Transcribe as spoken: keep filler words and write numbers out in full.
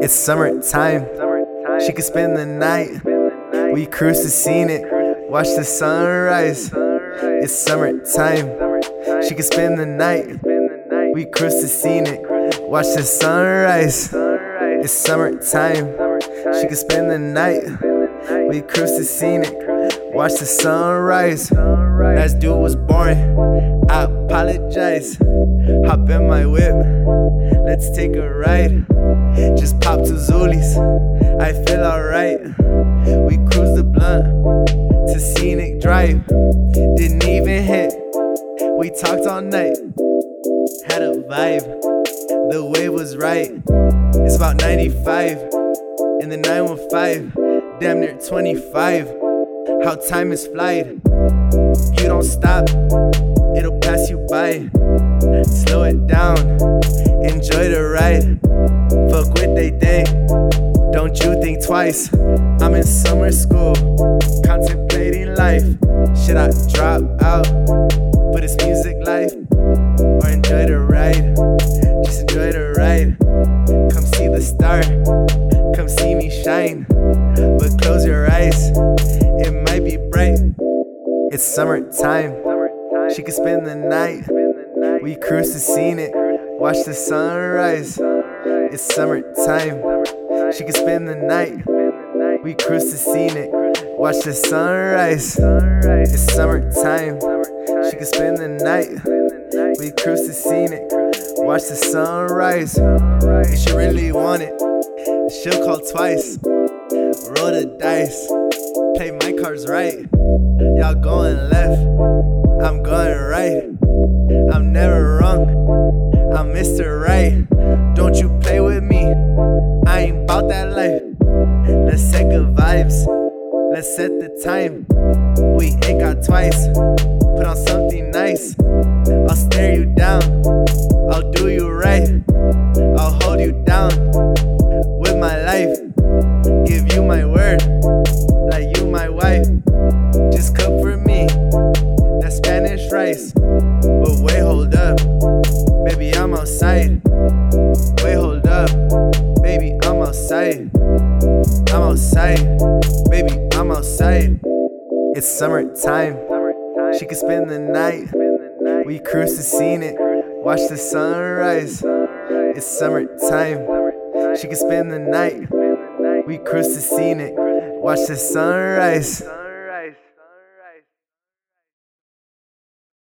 It's summertime. She can spend the night. We cruise to scenic, watch the sunrise. It's summertime. She can spend the night. We cruise to scenic, watch the sunrise. It's summertime. She can spend the night. We cruise to scenic, watch the sunrise. Last dude was boring, I apologize. Hop in my whip, let's take a ride. Just pop two Zulies, I feel alright. We cruise the blunt to scenic drive. Didn't even hit, we talked all night. Had a vibe, the wave was right. It's about ninety-five in the nine one five. Damn near twenty-five, how time is flight. You don't stop, it'll pass you by. Slow it down, enjoy the ride. Fuck what they think, don't you think twice. I'm in summer school, contemplating life. Should I drop out, but it's music life? Or enjoy the ride, just enjoy the ride. Come see the star, come see me shine. But close your eyes, it might be bright. It's summertime, she can spend the night. We cruise to scenic, watch the sunrise. It's summertime, she can spend the night. We cruise to scenic, watch the sunrise. It's summertime, she can spend the night. We cruise to scenic, watch the sunrise. If she really want it, she'll call twice. Roll the dice, play my cards right. Y'all going left, I'm going right. I'm never wrong, I'm Mister Right. Don't you play with me, I ain't bout that life. Let's set good vibes, let's set the time. We ain't got twice, put on something nice. I'll stare you down, I'll do you right. I'll hold you down with my life. Give you my word, like you my wife. Just cook for me, that Spanish rice. But wait, hold up, baby, I'm outside. Wait, hold up, baby, I'm outside. I'm outside, baby, I'm outside. It's summertime, she can spend the night. We cruise to scenic, watch the sunrise. It's summertime, she can spend the night. We cruise to scenic, watch the sunrise.